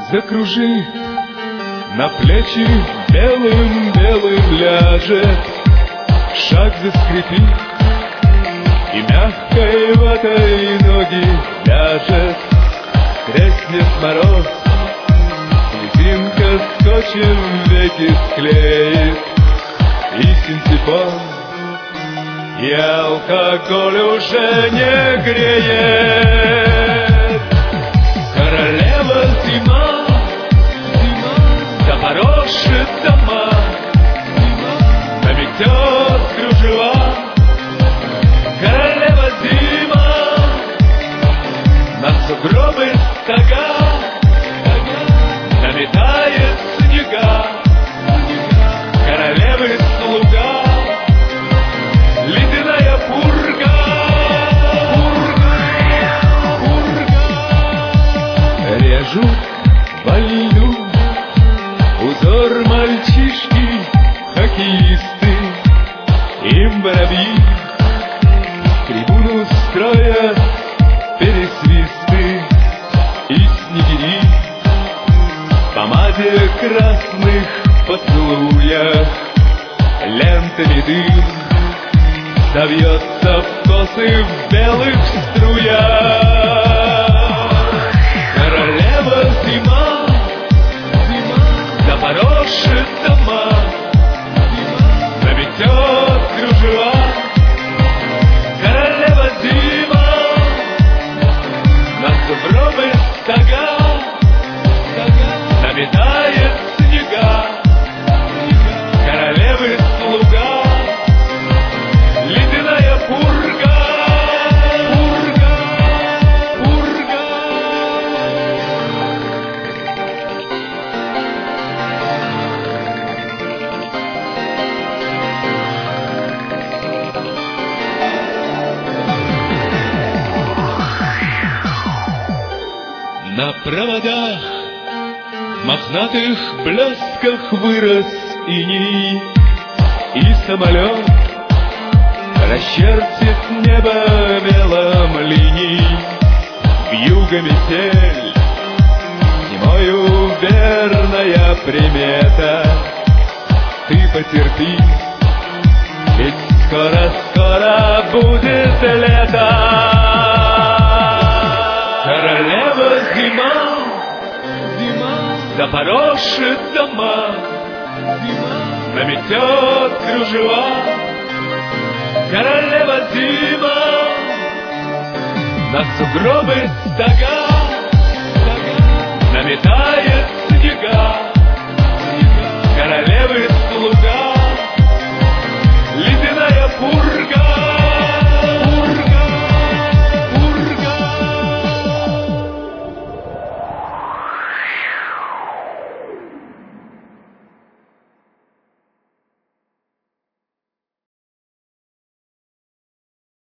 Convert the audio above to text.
закружит, на плечи белым-белым ляжет, шаг заскрипит, и мягкой ватой ноги ляжет, треснет мороз, слезинка скотчем веки склеит, и синтепон, и алкоголь уже не греет. Королева зима, запорошит дома, наметет кружева. Королева зима, на сугробы стога наметает снега. Королевы слуга, ледяная пурга, режут во льду узор мальчишки, хоккеисты, им воробьи трибуну строят, пересвисты и снегири в помаде красных поцелуях, лентами дым завьется в косы в белых струях. Королева зима, запорошит дома, наметет кружева. Королева зима, на сугробы стога наметает снега. Королевы слуга, ледяная пурга, пурга, пурга. На проводах мохнатых блесках вырос иней, и самолет расчертит небо мелом линий. Вьюга метель, зимою верная примета. Ты потерпи, ведь скоро-скоро будет лето. Королева зима, запорошит дома, наметет кружева. Королева зима, на сугробы стога наметает снега. Королевы